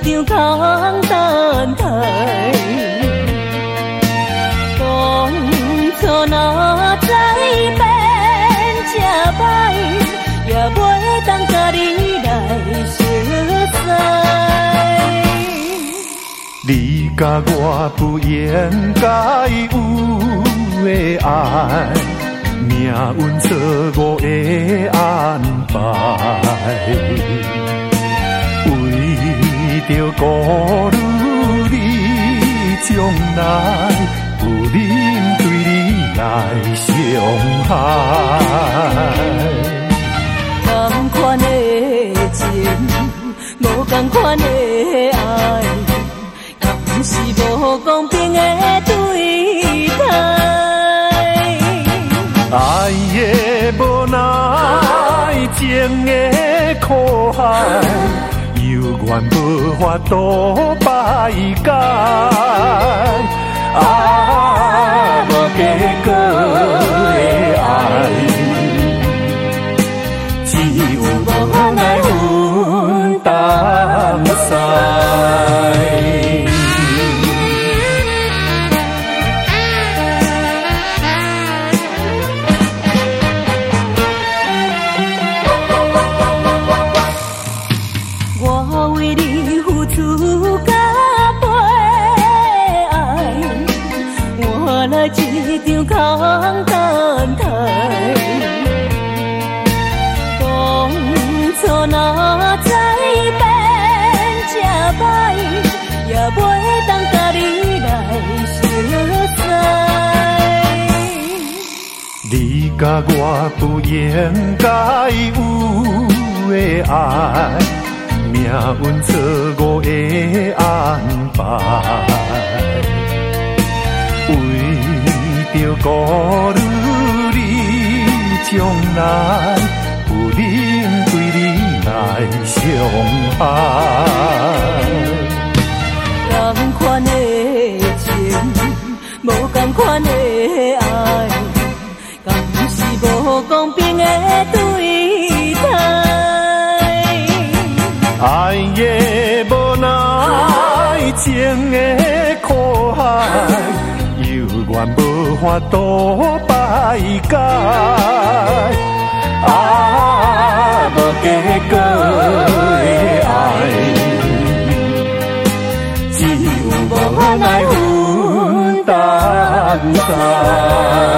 场空等待。当初若知变这歹，也袂当甲你来相识。 你甲我不应该有的爱，命运错误的安排。为着顾虑你将来，有忍对你来伤害。 同款的情，无同款的爱，敢是无公平的对待？ 爱的无奈，情的苦海，有缘无法度摆解。无结果的爱，只有无法来分担塞。 我为你付出到悲哀，换来一场空等待。当初若知变这歹，也袂当甲你来相识。 你甲我不应该有的爱，命运错误的安排。为着顾虑你将来，有忍对你来伤害。 同款的情，无同款的爱，敢是无公平的对待？ 爱的无奈，情的苦海，有缘无法度摆解。无结果的爱，只有无法来分担塞。